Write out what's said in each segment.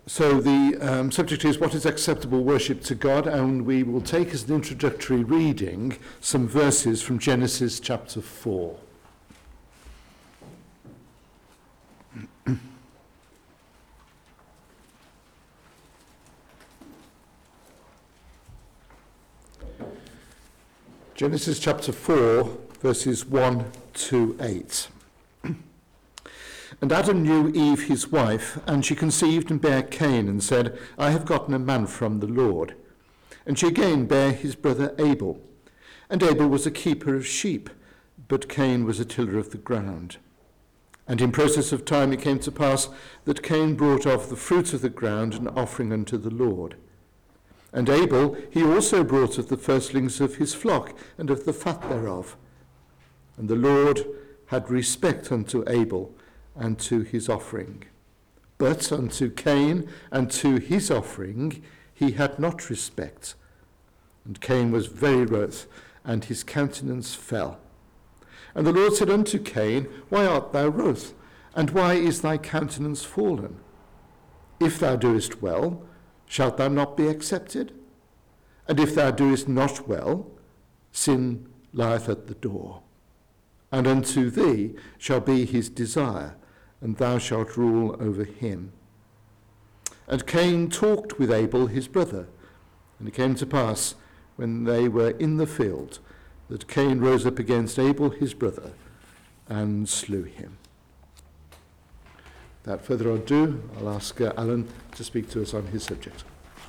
So the subject is what is acceptable worship to God, and we will take as an introductory reading some verses from Genesis chapter 4. Genesis chapter 4, verses 1 to 8. And Adam knew Eve his wife, and she conceived and bare Cain, and said, I have gotten a man from the Lord. And she again bare his brother Abel. And Abel was a keeper of sheep, but Cain was a tiller of the ground. And in process of time it came to pass that Cain brought of the fruit of the ground an offering unto the Lord. And Abel he also brought of the firstlings of his flock, and of the fat thereof. And the Lord had respect unto Abel, and to his offering. But unto Cain and to his offering he had not respect. And Cain was very wroth, and his countenance fell. And the Lord said unto Cain, Why art thou wroth? And why is thy countenance fallen? If thou doest well, shalt thou not be accepted? And if thou doest not well, sin lieth at the door. And unto thee shall be his desire, and thou shalt rule over him. And Cain talked with Abel his brother. And it came to pass, when they were in the field, that Cain rose up against Abel his brother, and slew him. Without further ado, I'll ask Alan to speak to us on his subject.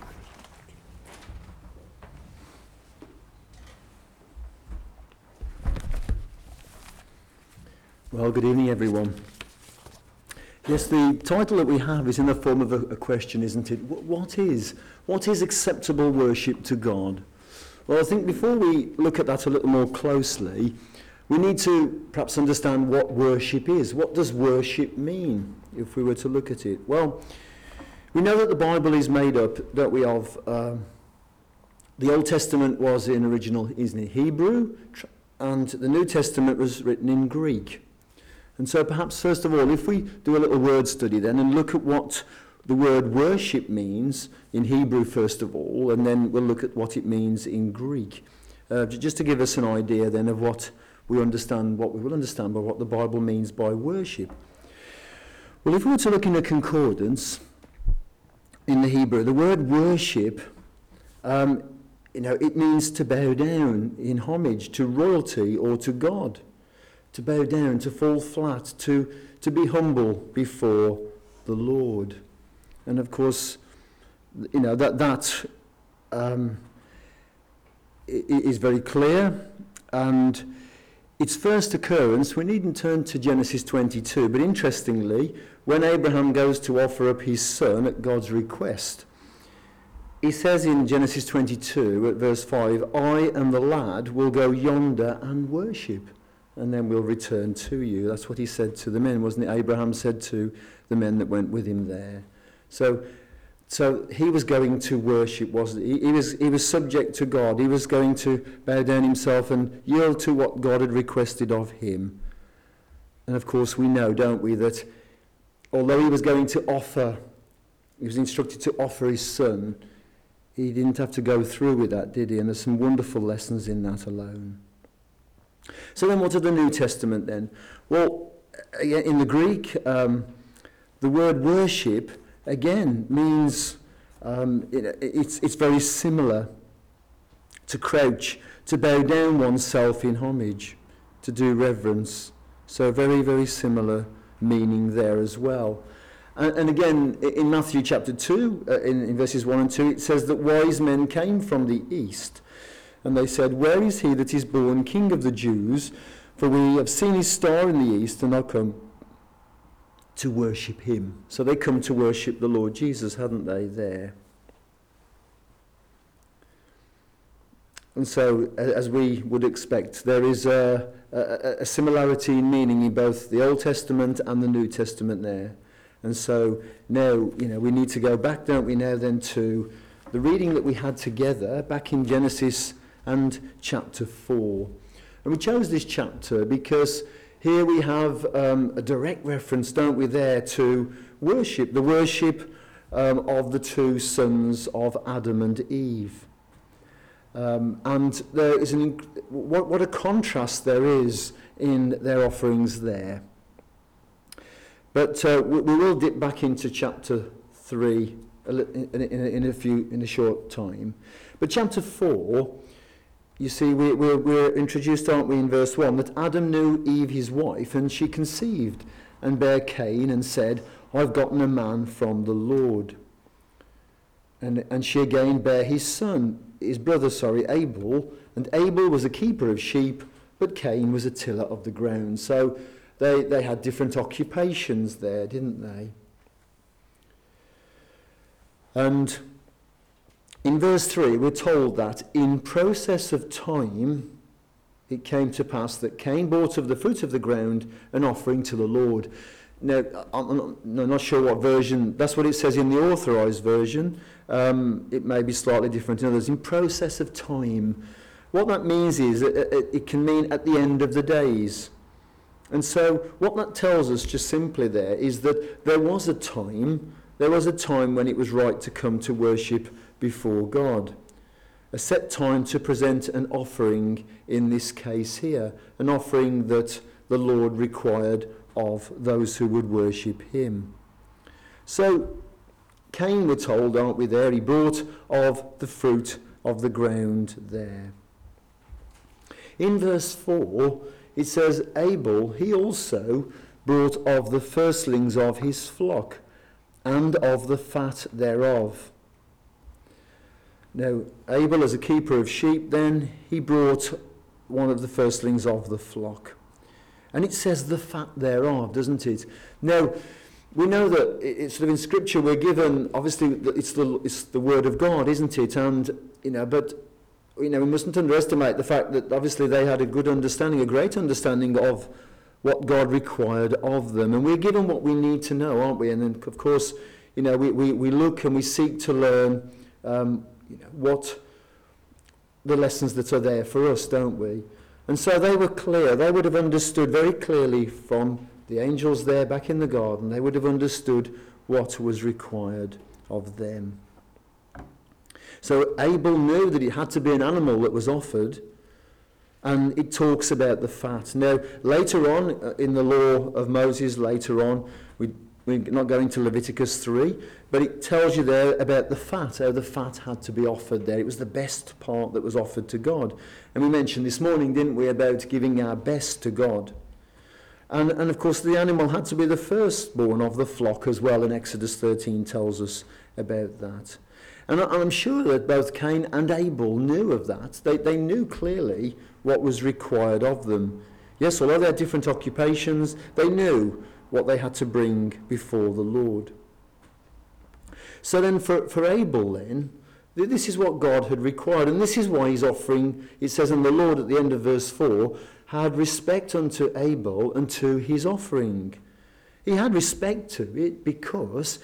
Well, good evening, everyone. Yes, the title that we have is in the form of a question, isn't it? What is acceptable worship to God? Well, I think before we look at that a little more closely, we need to perhaps understand what worship is. What does worship mean, if we were to look at it? Well, we know that the Bible is made up, don't we, of the Old Testament was in original, isn't it, Hebrew, and the New Testament was written in Greek. And so perhaps first of all, if we do a little word study then and look at what the word worship means in Hebrew first of all, and then we'll look at what it means in Greek. Just to give us an idea then of what we will understand by what the Bible means by worship. Well, if we were to look in a concordance in the Hebrew, the word worship, it means to bow down in homage to royalty or to God. To bow down, to fall flat, to be humble before the Lord. And of course, that is very clear. And its first occurrence, we needn't turn to Genesis 22, but interestingly, when Abraham goes to offer up his son at God's request, he says in Genesis 22 at verse 5, I and the lad will go yonder and worship, and then we'll return to you. That's what he said to the men, wasn't it? Abraham said to the men that went with him there. So he was going to worship, wasn't he? He was subject to God. He was going to bow down himself and yield to what God had requested of him. And of course we know, don't we, that although he was going to offer, he was instructed to offer his son, he didn't have to go through with that, did he? And there's some wonderful lessons in that alone. So then what of the New Testament then? Well, in the Greek, the word worship, again, means, it's very similar to crouch, to bow down oneself in homage, to do reverence. So very, very similar meaning there as well. And again, in Matthew chapter 2, in verses 1 and 2, it says that wise men came from the east, and they said, Where is he that is born King of the Jews? For we have seen his star in the east, and are come to worship him. So they come to worship the Lord Jesus, hadn't they, there? And so, as we would expect, there is a similarity in meaning in both the Old Testament and the New Testament there. And so now, we need to go back, don't we, now then to the reading that we had together back in Genesis and chapter 4. And we chose this chapter because here we have a direct reference, don't we, there to worship, the worship of the two sons of Adam and Eve. And there is what a contrast there is in their offerings there. But we will dip back into chapter 3 in a short time. But chapter 4, you see, we're introduced, aren't we, in verse 1, that Adam knew Eve his wife, and she conceived and bare Cain and said, I've gotten a man from the Lord. And she again bare his brother, Abel, and Abel was a keeper of sheep, but Cain was a tiller of the ground. So they had different occupations there, didn't they? And in verse 3, we're told that in process of time, it came to pass that Cain brought of the fruit of the ground an offering to the Lord. Now, I'm not sure what version, that's what it says in the authorised version. It may be slightly different in others. In process of time, what that means is it can mean at the end of the days. And so what that tells us just simply there is that there was a time when it was right to come to worship before God. A set time to present an offering, in this case here, an offering that the Lord required of those who would worship him. So Cain, we're told, aren't we there, he brought of the fruit of the ground there. In verse 4, it says, Abel, he also brought of the firstlings of his flock, and of the fat thereof. Now, Abel, as a keeper of sheep, then, he brought one of the firstlings of the flock. And it says the fat thereof, doesn't it? Now, we know that it's sort of in Scripture we're given, obviously, it's the Word of God, isn't it? And, but we mustn't underestimate the fact that obviously they had a great understanding of what God required of them. And we're given what we need to know, aren't we? And then, of course, we look and we seek to learn what the lessons that are there for us, don't we? And so they were clear. They would have understood very clearly from the angels there back in the garden. They would have understood what was required of them. So Abel knew that it had to be an animal that was offered, and it talks about the fat. Now, later on in the law of Moses, we're not going to Leviticus 3, but it tells you there about the fat, how the fat had to be offered there. It was the best part that was offered to God. And we mentioned this morning, didn't we, about giving our best to God. And of course, the animal had to be the firstborn of the flock as well, and Exodus 13 tells us about that. And I'm sure that both Cain and Abel knew of that. They knew clearly what was required of them. Yes, although they had different occupations, they knew what they had to bring before the Lord. So then for Abel then, this is what God had required, and this is why his offering, it says, and the Lord at the end of verse 4, had respect unto Abel and to his offering. He had respect to it because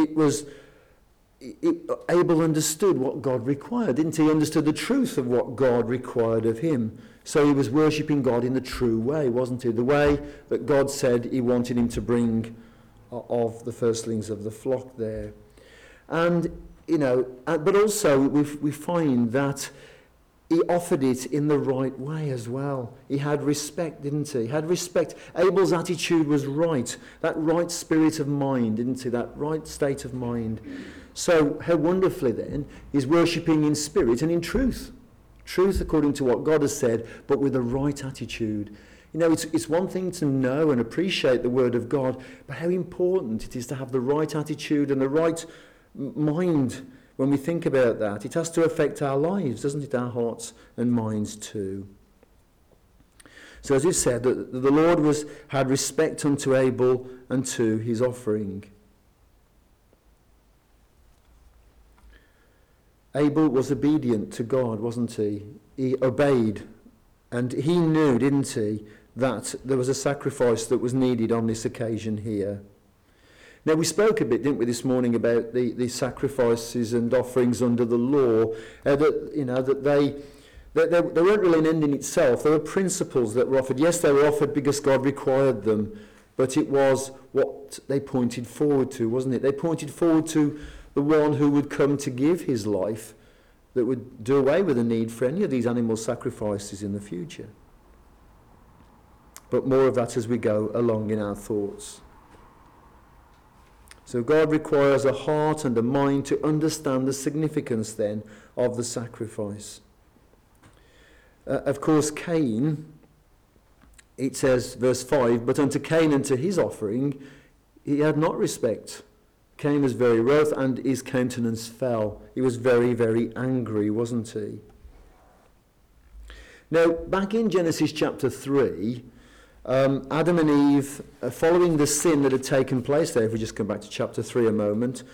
Abel understood what God required, didn't he? He understood the truth of what God required of him. So he was worshipping God in the true way, wasn't he? The way that God said he wanted him to bring of the firstlings of the flock there. And, but also we find that he offered it in the right way as well. He had respect, didn't he? He had respect. Abel's attitude was right. That right spirit of mind, didn't he? That right state of mind. So how wonderfully then he's worshipping in spirit and in truth. Truth according to what God has said, but with the right attitude. It's one thing to know and appreciate the word of God, but how important it is to have the right attitude and the right mind when we think about that. It has to affect our lives, doesn't it? Our hearts and minds too. So as it said, the Lord had respect unto Abel and to his offering. Abel was obedient to God, wasn't he? He obeyed. And he knew, didn't he, that there was a sacrifice that was needed on this occasion here. Now, we spoke a bit, didn't we, this morning about the sacrifices and offerings under the law, that they weren't really an end in itself. There were principles that were offered. Yes, they were offered because God required them, but it was what they pointed forward to, wasn't it? They pointed forward to the one who would come to give his life, that would do away with the need for any of these animal sacrifices in the future. But more of that as we go along in our thoughts. So God requires a heart and a mind to understand the significance then of the sacrifice. Of course, Cain, it says, verse 5, but unto Cain and to his offering he had not respect. Cain was very wroth, and his countenance fell. He was very, very angry, wasn't he? Now, back in Genesis chapter 3, Adam and Eve, following the sin that had taken place there, if we just come back to chapter 3 a moment,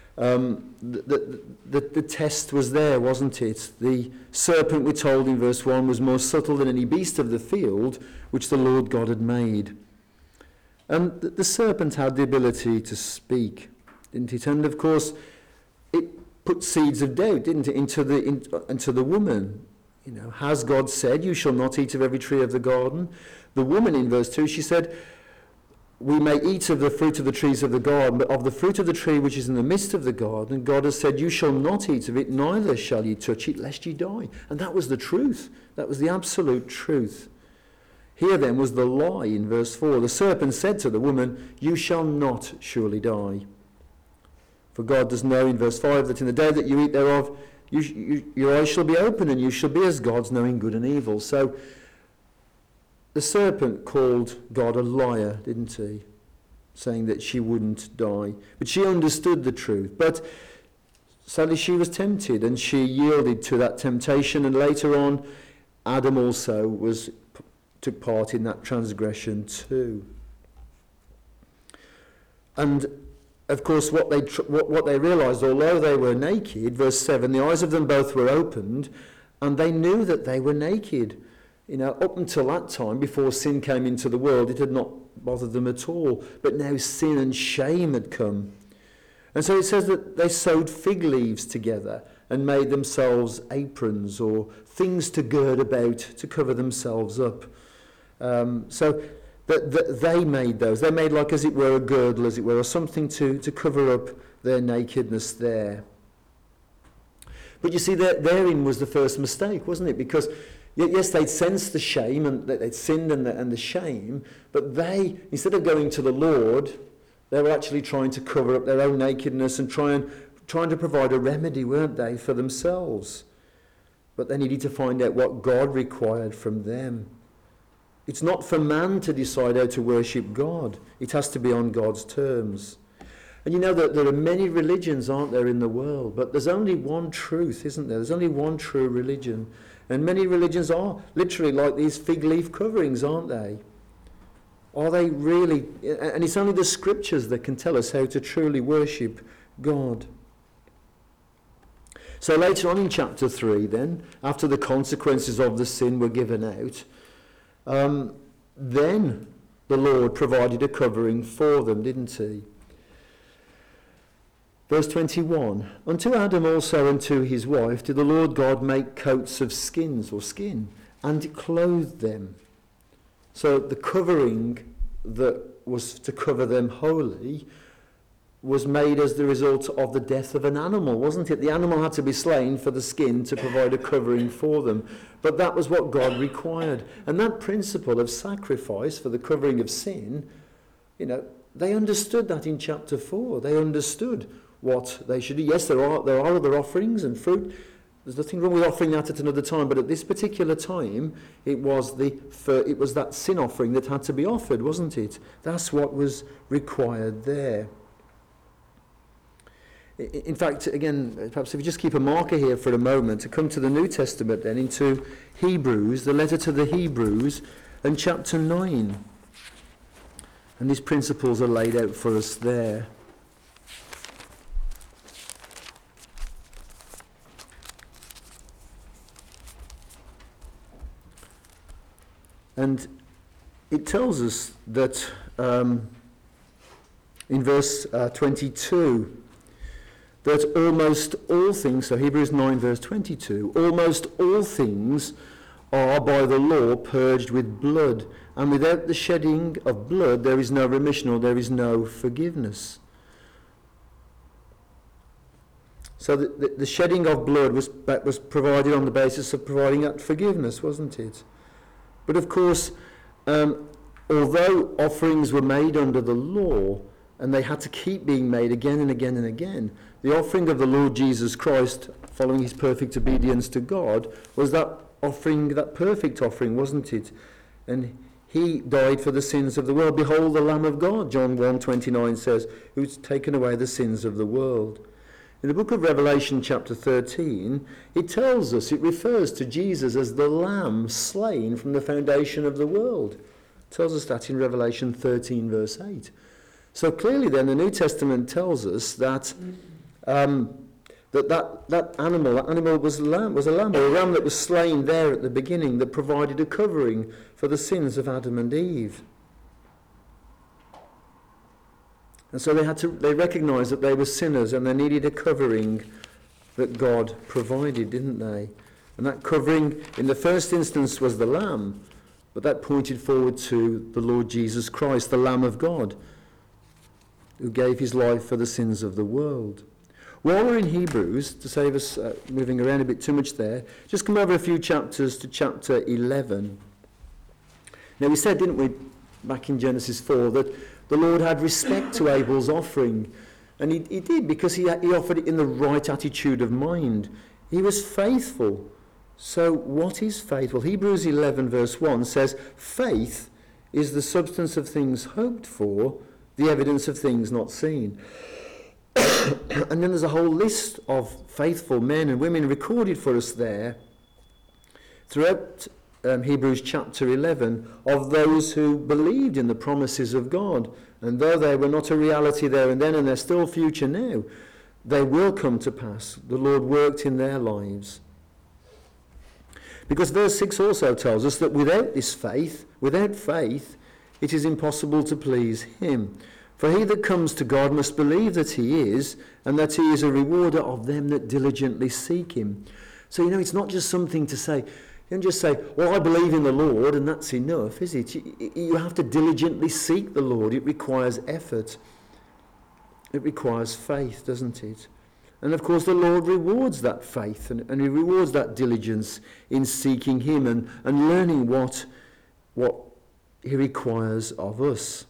the test was there, wasn't it? The serpent, we're told in verse 1, was more subtle than any beast of the field which the Lord God had made. And the serpent had the ability to speak, didn't it? And of course, it put seeds of doubt, didn't it, into the woman. You know, has God said, you shall not eat of every tree of the garden? The woman in verse 2, she said, we may eat of the fruit of the trees of the garden, but of the fruit of the tree which is in the midst of the garden, God has said, you shall not eat of it, neither shall you touch it, lest ye die. And that was the truth. That was the absolute truth. Here then was the lie in verse 4. The serpent said to the woman, you shall not surely die. For God does know in verse 5 that in the day that you eat thereof, your eyes shall be open, and you shall be as gods, knowing good and evil. So the serpent called God a liar, didn't he? Saying that she wouldn't die. But she understood the truth. But sadly she was tempted, and she yielded to that temptation, and later on Adam also took part in that transgression too. And of course what they realised, although they were naked, verse 7, the eyes of them both were opened, and they knew that they were naked. You know, up until that time, before sin came into the world, it had not bothered them at all. But now sin and shame had come. And so it says that they sewed fig leaves together and made themselves aprons or things to gird about to cover themselves up. So that they made those. They made like, as it were, a girdle, as it were, or something to cover up their nakedness there. But you see, therein was the first mistake, wasn't it? Because yes, they'd sensed the shame, and they'd sinned and the shame, but they, instead of going to the Lord, they were actually trying to cover up their own nakedness and trying to provide a remedy, weren't they, for themselves? But they needed to find out what God required from them. It's not for man to decide how to worship God. It has to be on God's terms. And you know that there are many religions, aren't there, in the world, but there's only one truth, isn't there? There's only one true religion. And many religions are literally like these fig leaf coverings, aren't they? Are they really? And it's only the scriptures that can tell us how to truly worship God. So later on in chapter 3 then, after the consequences of the sin were given out, then the Lord provided a covering for them, didn't he? Verse 21, unto Adam also and to his wife did the Lord God make coats of skins or skin, and clothed them. So the covering that was to cover them wholly was made as the result of the death of an animal, wasn't it? The animal had to be slain for the skin to provide a covering for them. But that was what God required. And that principle of sacrifice for the covering of sin, you know, they understood that in chapter 4. They understood what they should do. Yes, there are other offerings and fruit. There's nothing wrong with offering that at another time, but at this particular time, it was that sin offering that had to be offered, wasn't it? That's what was required there. In fact, again, perhaps if you just keep a marker here for a moment, to come to the New Testament then, into Hebrews, the letter to the Hebrews, and chapter 9. And these principles are laid out for us there. And it tells us that in verse 22, that almost all things, so Hebrews 9 verse 22, almost all things are by the law purged with blood, And without the shedding of blood, there is no remission, or there is no forgiveness. So the shedding of blood was provided on the basis of providing that forgiveness, wasn't it? But of course, although offerings were made under the law, and they had to keep being made again and again and again, the offering of the Lord Jesus Christ, following his perfect obedience to God, was that offering, that perfect offering, wasn't it? And he died for the sins of the world. Behold the Lamb of God, John 1:29 says, who's taken away the sins of the world. In the book of Revelation chapter 13, it tells us, it refers to Jesus as the Lamb slain from the foundation of the world. It tells us that in Revelation 13 verse 8. So clearly then the New Testament tells us that that animal was a lamb, or a ram that was slain there at the beginning, that provided a covering for the sins of Adam and Eve. And so they recognised that they were sinners and they needed a covering that God provided, didn't they? And that covering in the first instance was the lamb, but that pointed forward to the Lord Jesus Christ, the Lamb of God, who gave his life for the sins of the world. While we're in Hebrews, to save us moving around a bit too much there, just come over a few chapters to chapter 11. Now we said, didn't we, back in Genesis 4, that the Lord had respect to Abel's offering. And he did, because he offered it in the right attitude of mind. He was faithful. So what is faith? Well, Hebrews 11 verse 1 says, faith is the substance of things hoped for, the evidence of things not seen. And then there's a whole list of faithful men and women recorded for us there throughout Hebrews chapter 11, of those who believed in the promises of God. And though they were not a reality there and then, and they're still future now, they will come to pass. The Lord worked in their lives. Because verse 6 also tells us that without faith, it is impossible to please him. For he that comes to God must believe that he is, and that he is a rewarder of them that diligently seek him. So, it's not just something to say. You don't just say, well, I believe in the Lord, and that's enough, is it? You have to diligently seek the Lord. It requires effort. It requires faith, doesn't it? And of course, the Lord rewards that faith, and he rewards that diligence in seeking him and learning what he requires of us.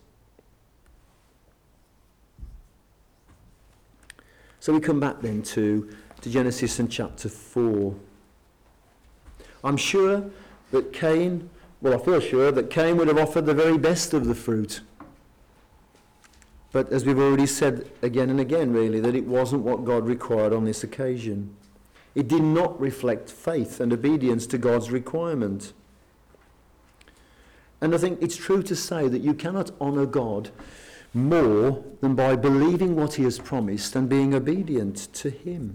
So we come back then to Genesis and chapter 4. I'm sure that Cain would have offered the very best of the fruit. But as we've already said again and again, really, that it wasn't what God required on this occasion. It did not reflect faith and obedience to God's requirement. And I think it's true to say that you cannot honour God more than by believing what he has promised and being obedient to him.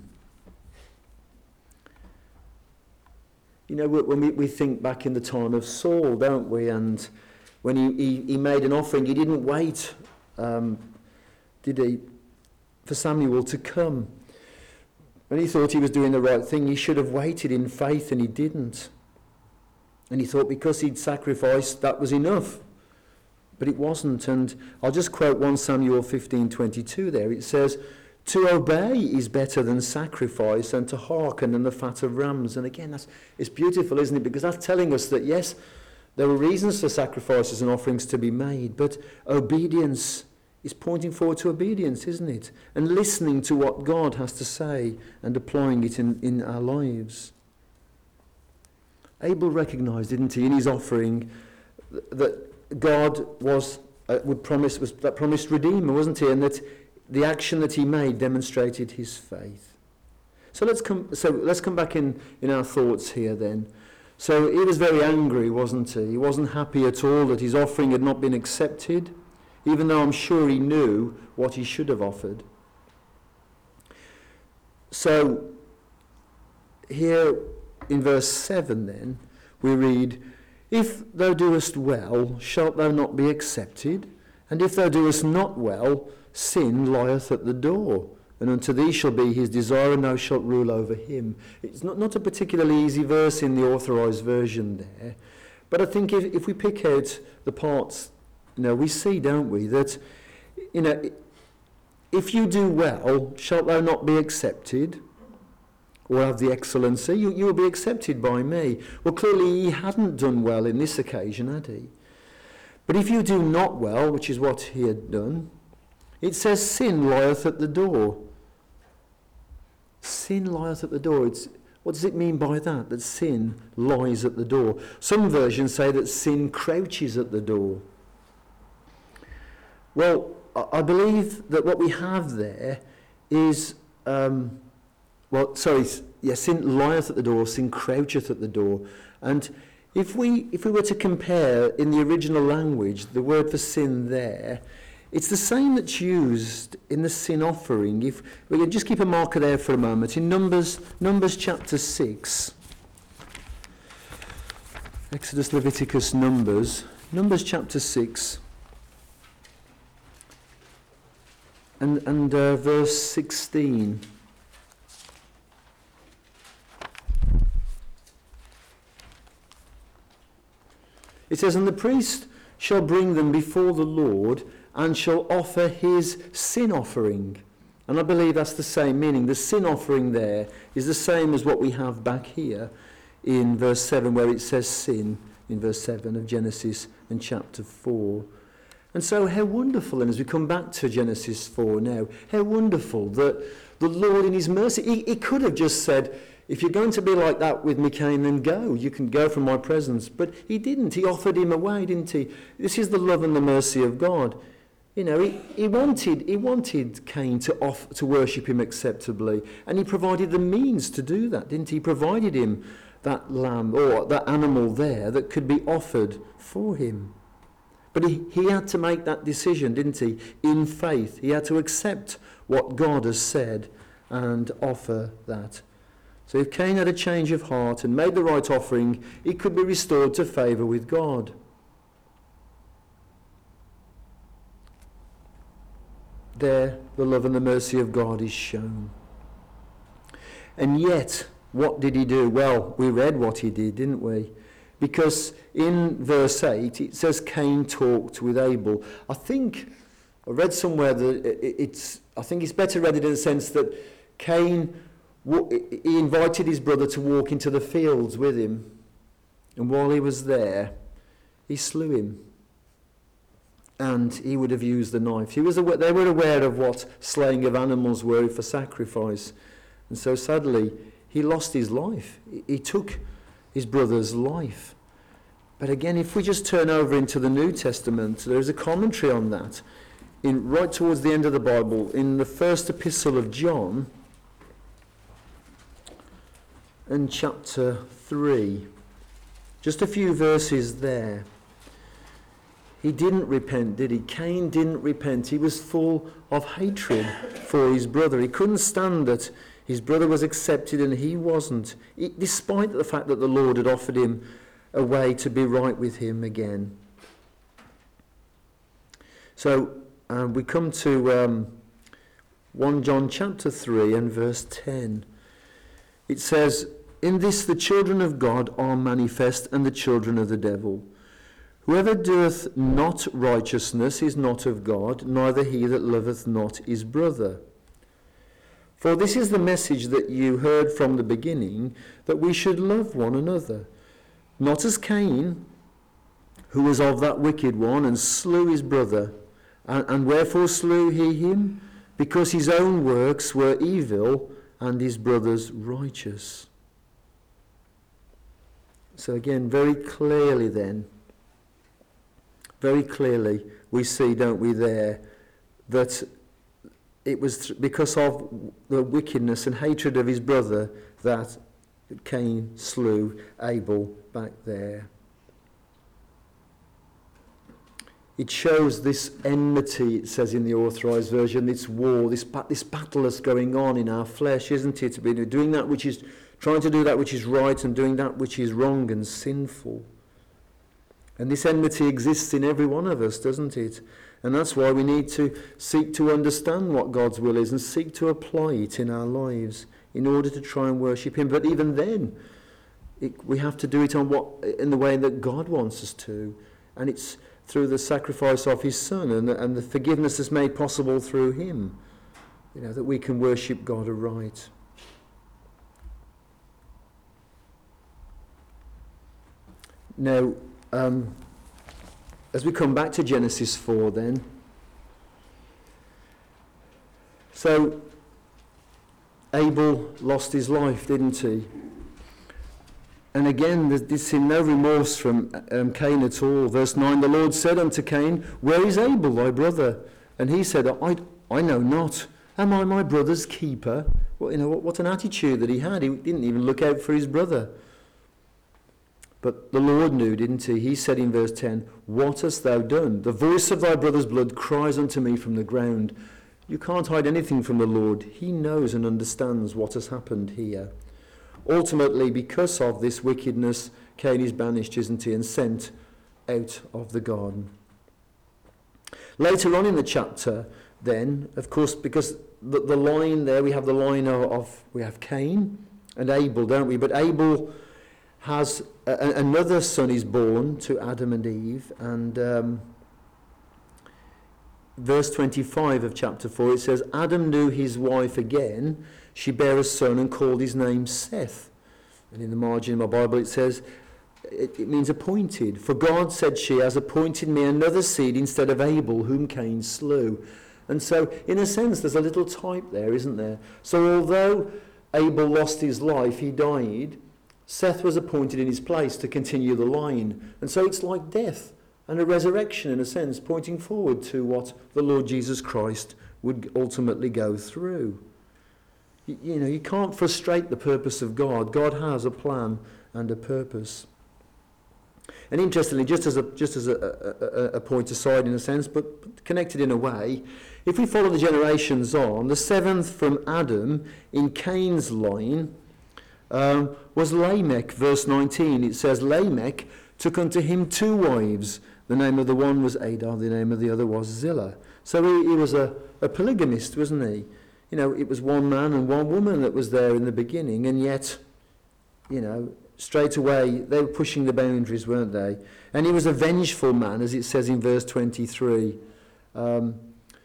When we think back in the time of Saul, don't we? And when he made an offering, he didn't wait, did he, for Samuel to come. When he thought he was doing the right thing, he should have waited in faith, and he didn't. And he thought because he'd sacrificed, that was enough. But it wasn't. And I'll just quote 1 Samuel 15:22 there. It says, to obey is better than sacrifice, and to hearken than the fat of rams. And again, it's beautiful, isn't it? Because that's telling us that, yes, there were reasons for sacrifices and offerings to be made, but obedience is pointing forward to obedience, isn't it? And listening to what God has to say and applying it in our lives. Abel recognised, didn't he, in his offering that God was that promised Redeemer, wasn't he? And that the action that he made demonstrated his faith. So let's come back in our thoughts here then. So he was very angry, wasn't he? He wasn't happy at all that his offering had not been accepted, even though I'm sure he knew what he should have offered. So here in verse 7 then, we read, if thou doest well, shalt thou not be accepted? And if thou doest not well, sin lieth at the door, and unto thee shall be his desire, and thou shalt rule over him. It's not a particularly easy verse in the authorised version there, But I think if we pick out the parts, we see, don't we, that, if you do well, shalt thou not be accepted, or have the excellency? You will be accepted by me. Well, clearly he hadn't done well in this occasion, had he? But if you do not well, which is what he had done, it says sin lieth at the door. Sin lieth at the door. What does it mean by that? That sin lies at the door. Some versions say that sin crouches at the door. Well, I believe that what we have there is, sin lieth at the door, sin croucheth at the door. And if we were to compare in the original language, the word for sin there, it's the same that's used in the sin offering. If we can just keep a marker there for a moment, in Numbers chapter 6, Exodus, Leviticus, Numbers chapter 6, and verse 16. It says, and the priest shall bring them before the Lord, and shall offer his sin offering. And I believe that's the same meaning. The sin offering there is the same as what we have back here in verse 7, where it says sin, in verse 7 of Genesis and chapter 4. And so how wonderful, and as we come back to Genesis 4 now, how wonderful that the Lord in his mercy, he could have just said, if you're going to be like that with me, Cain, then go. You can go from my presence. But he didn't. He offered him away, didn't he? This is the love and the mercy of God. He wanted Cain to worship him acceptably, and he provided the means to do that, didn't he? He provided him that lamb or that animal there that could be offered for him. But he had to make that decision, didn't he? In faith. He had to accept what God has said and offer that. So if Cain had a change of heart and made the right offering, he could be restored to favour with God. There, the love and the mercy of God is shown. And yet, what did he do? Well, we read what he did, didn't we? Because in verse 8, it says Cain talked with Abel. I read somewhere that I think it's better read it in the sense that Cain, he invited his brother to walk into the fields with him. And while he was there, he slew him. And he would have used the knife. They were aware of what slaying of animals were for sacrifice. And so sadly, he lost his life. He took his brother's life. But again, if we just turn over into the New Testament, there's a commentary on that. Right towards the end of the Bible, in the first epistle of John, in chapter 3, just a few verses there. He didn't repent, did he? Cain didn't repent. He was full of hatred for his brother. He couldn't stand that his brother was accepted and he wasn't, despite the fact that the Lord had offered him a way to be right with him again. So we come to 1 John chapter 3 and verse 10. It says, in this the children of God are manifest, and the children of the devil. Whoever doeth not righteousness is not of God, neither he that loveth not his brother. For this is the message that you heard from the beginning, that we should love one another. Not as Cain, who was of that wicked one, and slew his brother. And wherefore slew he him? Because his own works were evil, and his brother's righteous. So again, very clearly we see, don't we, there, that it was because of the wickedness and hatred of his brother that Cain slew Abel back there. It shows this enmity, it says in the Authorised Version, this war, this battle that's going on in our flesh, isn't it? Doing that which is, trying to do that which is right and doing that which is wrong and sinful. And this enmity exists in every one of us, doesn't it? And that's why we need to seek to understand what God's will is and seek to apply it in our lives in order to try and worship him. But even then, we have to do it in the way that God wants us to. And it's through the sacrifice of his Son and the forgiveness that's made possible through him, that we can worship God aright. Now, as we come back to Genesis 4 then, so Abel lost his life, didn't he? And again, there's no remorse from Cain at all. Verse 9, the Lord said unto Cain, where is Abel thy brother? And he said, I know not. Am I my brother's keeper? Well, what an attitude that he had. He didn't even look out for his brother. But the Lord knew, didn't he? He said in verse 10, what hast thou done? The voice of thy brother's blood cries unto me from the ground. You can't hide anything from the Lord. He knows and understands what has happened here. Ultimately, because of this wickedness, Cain is banished, isn't he, and sent out of the garden. Later on in the chapter, then, of course, because the line there, we have the line we have Cain and Abel, don't we? But Abel has another son is born to Adam and Eve, and verse 25 of chapter 4, it says, Adam knew his wife again. She bare a son and called his name Seth. And in the margin of my Bible it says, it means appointed. For God, said she, has appointed me another seed instead of Abel, whom Cain slew. And so, in a sense, there's a little type there, isn't there? So although Abel lost his life, he died, Seth was appointed in his place to continue the line. And so it's like death and a resurrection, in a sense, pointing forward to what the Lord Jesus Christ would ultimately go through. You can't frustrate the purpose of God. God has a plan and a purpose. And interestingly, just as a point aside in a sense, but connected in a way, if we follow the generations on, the seventh from Adam in Cain's line was Lamech. Verse 19, it says, Lamech took unto him 2 wives. The name of the one was Adah, the name of the other was Zillah. So he was a polygamist, wasn't he? It was one man and one woman that was there in the beginning, and yet, straight away, they were pushing the boundaries, weren't they? And he was a vengeful man, as it says in verse 23. And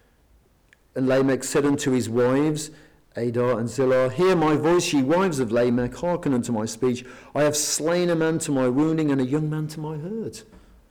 Lamech said unto his wives, Adah and Zillah, hear my voice, ye wives of Lamech, hearken unto my speech. I have slain a man to my wounding, and a young man to my hurt.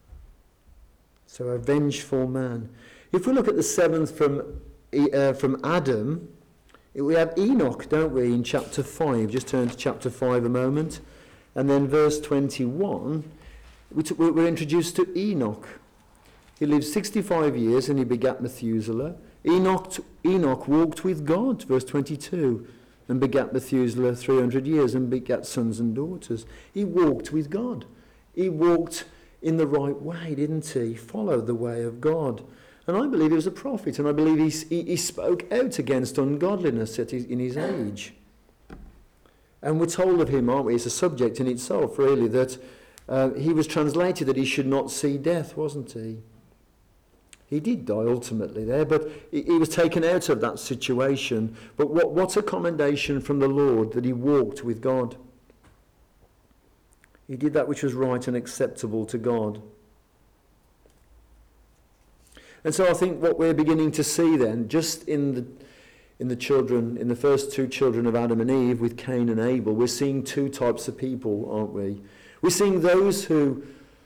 So a vengeful man. If we look at the seventh from Adam, we have Enoch, don't we, in chapter 5. Just turn to chapter 5 a moment. And then verse 21, we're introduced to Enoch. He lived 65 years and he begat Methuselah. Enoch walked with God, verse 22, and begat Methuselah 300 years and begat sons and daughters. He walked with God. He walked in the right way, didn't he? He followed the way of God. And I believe he was a prophet, and I believe he spoke out against ungodliness in his age. And we're told of him, aren't we? It's a subject in itself, really, that he was translated that he should not see death, wasn't he? He did die ultimately there, but he was taken out of that situation. But what a commendation from the Lord that he walked with God. He did that which was right and acceptable to God. And so I think what we're beginning to see then, just in the children, in the first 2 children of Adam and Eve, with Cain and Abel, we're seeing 2 types of people, aren't we? We're seeing those who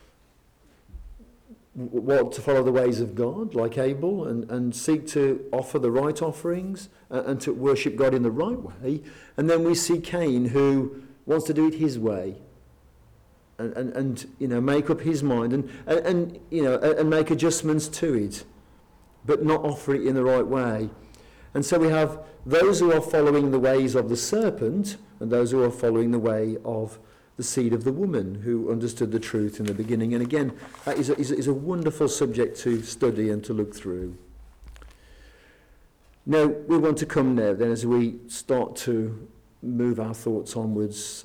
want to follow the ways of God, like Abel, and seek to offer the right offerings and to worship God in the right way. And then we see Cain, who wants to do it his way, and make up his mind and make adjustments to it, but not offer it in the right way. And so we have those who are following the ways of the serpent and those who are following the way of the seed of the woman, who understood the truth in the beginning. And again, that is a wonderful subject to study and to look through. Now, we want to come now then, as we start to move our thoughts onwards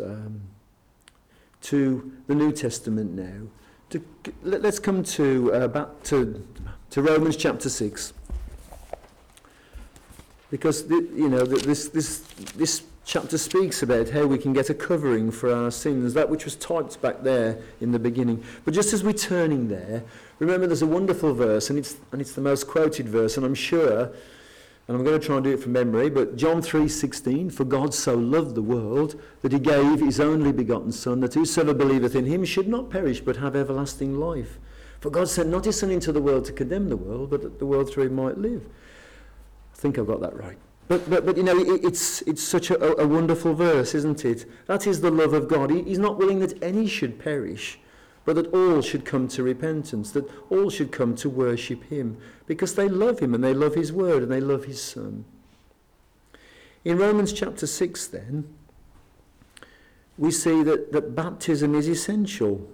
to the New Testament now. Let's come back to Romans chapter 6. Because this chapter speaks about how we can get a covering for our sins, that which was typed back there in the beginning. But just as we're turning there, remember there's a wonderful verse, and it's the most quoted verse, and I'm sure, and I'm going to try and do it from memory, but John 3:16, for God so loved the world that he gave his only begotten Son, that whosoever believeth in him should not perish but have everlasting life. For God sent not his Son into the world to condemn the world, but that the world through him might live. I think I've got that right. But it's such a wonderful verse, isn't it? That is the love of God. He's not willing that any should perish, but that all should come to repentance, that all should come to worship him, because they love him and they love his word and they love his Son. In Romans chapter 6 then, we see that baptism is essential.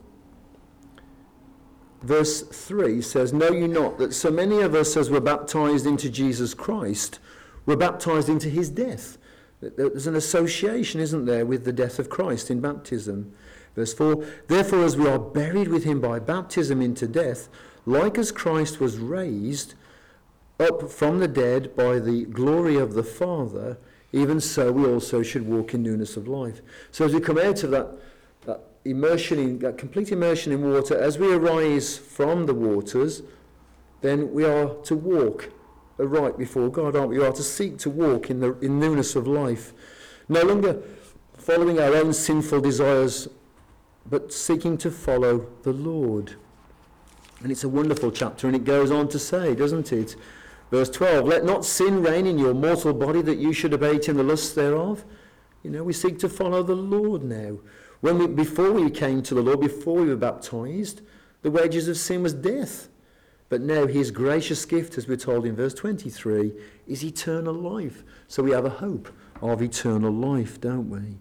Verse 3 says, know ye not that so many of us as were baptized into Jesus Christ were baptized into his death? There's an association, isn't there, with the death of Christ in baptism. Verse 4, therefore as we are buried with him by baptism into death, like as Christ was raised up from the dead by the glory of the Father, even so we also should walk in newness of life. So as we come out of that immersion, that complete immersion in water, as we arise from the waters, then we are to walk aright before God, aren't we? We are to seek to walk in newness of life, no longer following our own sinful desires, but seeking to follow the Lord. And it's a wonderful chapter, and it goes on to say, doesn't it? Verse 12, let not sin reign in your mortal body, that you should obey it in the lusts thereof. We seek to follow the Lord now. Before we came to the Lord, before we were baptized, the wages of sin was death. But now his gracious gift, as we're told in verse 23, is eternal life. So we have a hope of eternal life, don't we?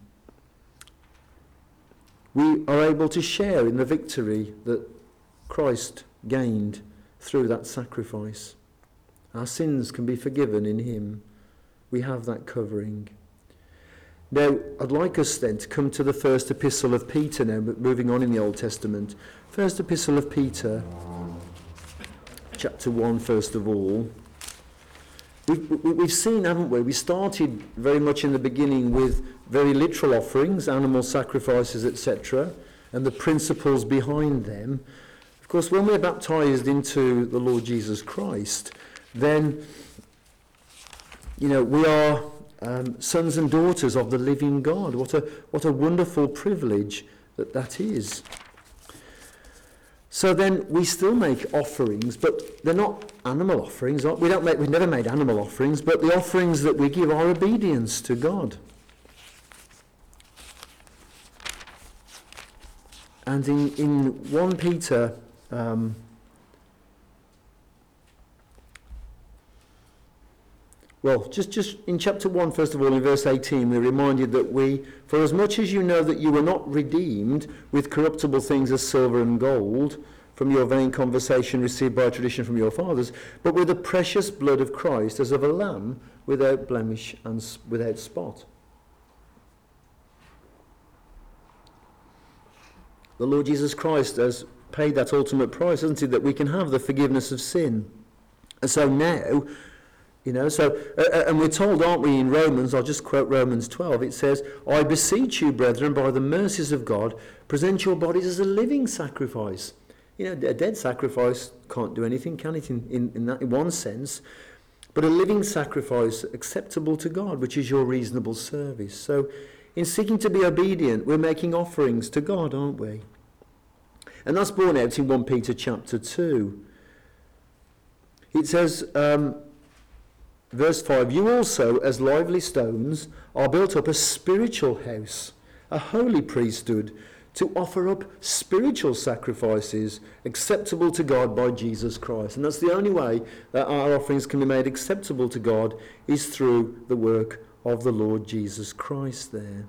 We are able to share in the victory that Christ gained through that sacrifice. Our sins can be forgiven in him. We have that covering. Now, I'd like us then to come to the first epistle of Peter now, but moving on in the Old Testament. First epistle of Peter, chapter 1, first of all. We've seen, haven't we? We started very much in the beginning with very literal offerings, animal sacrifices, etc., and the principles behind them. Of course, when we're baptized into the Lord Jesus Christ, then, we are sons and daughters of the living God. What a wonderful privilege that is. So then we still make offerings, but they're not animal offerings. We've never made animal offerings, but the offerings that we give are obedience to God. And in 1 Peter, just in chapter 1, first of all, in verse 18, we're reminded that for as much as you know that you were not redeemed with corruptible things as silver and gold from your vain conversation received by tradition from your fathers, but with the precious blood of Christ as of a lamb without blemish and without spot. The Lord Jesus Christ has paid that ultimate price, hasn't he, that we can have the forgiveness of sin. And so now, and we're told, aren't we, in Romans, I'll just quote Romans 12, it says, I beseech you, brethren, by the mercies of God, present your bodies as a living sacrifice. A dead sacrifice can't do anything, can it, in one sense? But a living sacrifice acceptable to God, which is your reasonable service. So in seeking to be obedient, we're making offerings to God, aren't we? And that's borne out in 1 Peter chapter 2. It says, verse 5, you also, as lively stones, are built up a spiritual house, a holy priesthood, to offer up spiritual sacrifices acceptable to God by Jesus Christ. And that's the only way that our offerings can be made acceptable to God, is through the work of the Lord Jesus Christ there.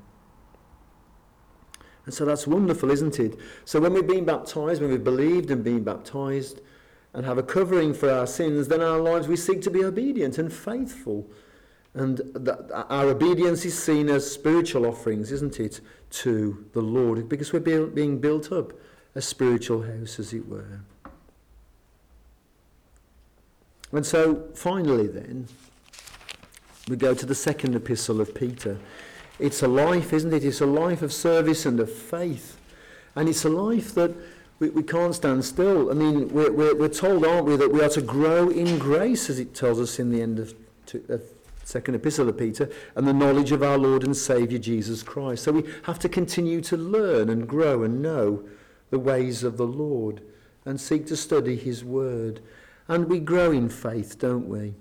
And so that's wonderful, isn't it? So when we've been baptized, when we've believed and been baptized, and have a covering for our sins, then our lives we seek to be obedient and faithful. And our obedience is seen as spiritual offerings, isn't it, to the Lord, because we're being built up a spiritual house, as it were. And so, finally then, we go to the second epistle of Peter. It's a life, isn't it? It's a life of service and of faith. And it's a life that we can't stand still. I mean, we're told, aren't we, that we are to grow in grace, as it tells us in the end of second epistle of Peter, and the knowledge of our Lord and Saviour Jesus Christ. So we have to continue to learn and grow and know the ways of the Lord and seek to study his word. And we grow in faith, don't we?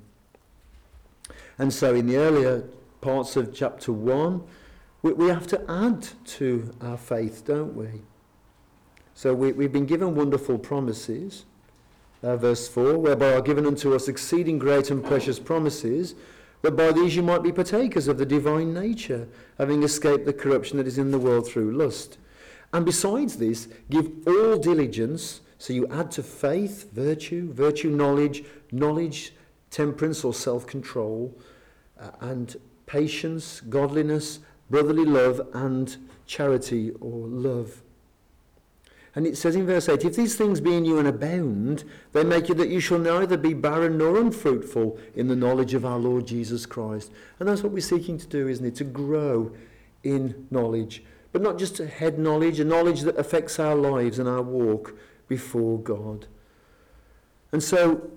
And so in the earlier parts of chapter 1, we have to add to our faith, don't we? So we've been given wonderful promises, verse 4, whereby are given unto us exceeding great and precious promises, that by these you might be partakers of the divine nature, having escaped the corruption that is in the world through lust. And besides this, give all diligence. So you add to faith, virtue, knowledge, temperance or self-control, and patience, godliness, brotherly love, and charity or love. And it says in verse 8, if these things be in you and abound, they make you that you shall neither be barren nor unfruitful in the knowledge of our Lord Jesus Christ. And that's what we're seeking to do, isn't it? To grow in knowledge. But not just a head knowledge, a knowledge that affects our lives and our walk before God. And so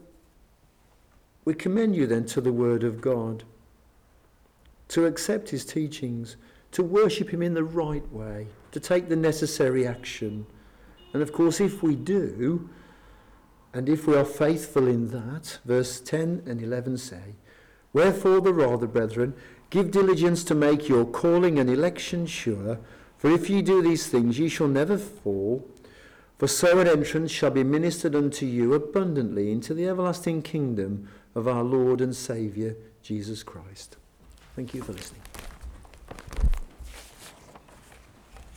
we commend you then to the word of God, to accept his teachings, to worship him in the right way, to take the necessary action. And of course, if we do, and if we are faithful in that, verse 10 and 11 say, wherefore the rather, brethren, give diligence to make your calling and election sure, for if ye do these things, ye shall never fall, for so an entrance shall be ministered unto you abundantly into the everlasting kingdom of our Lord and Saviour, Jesus Christ. Thank you for listening.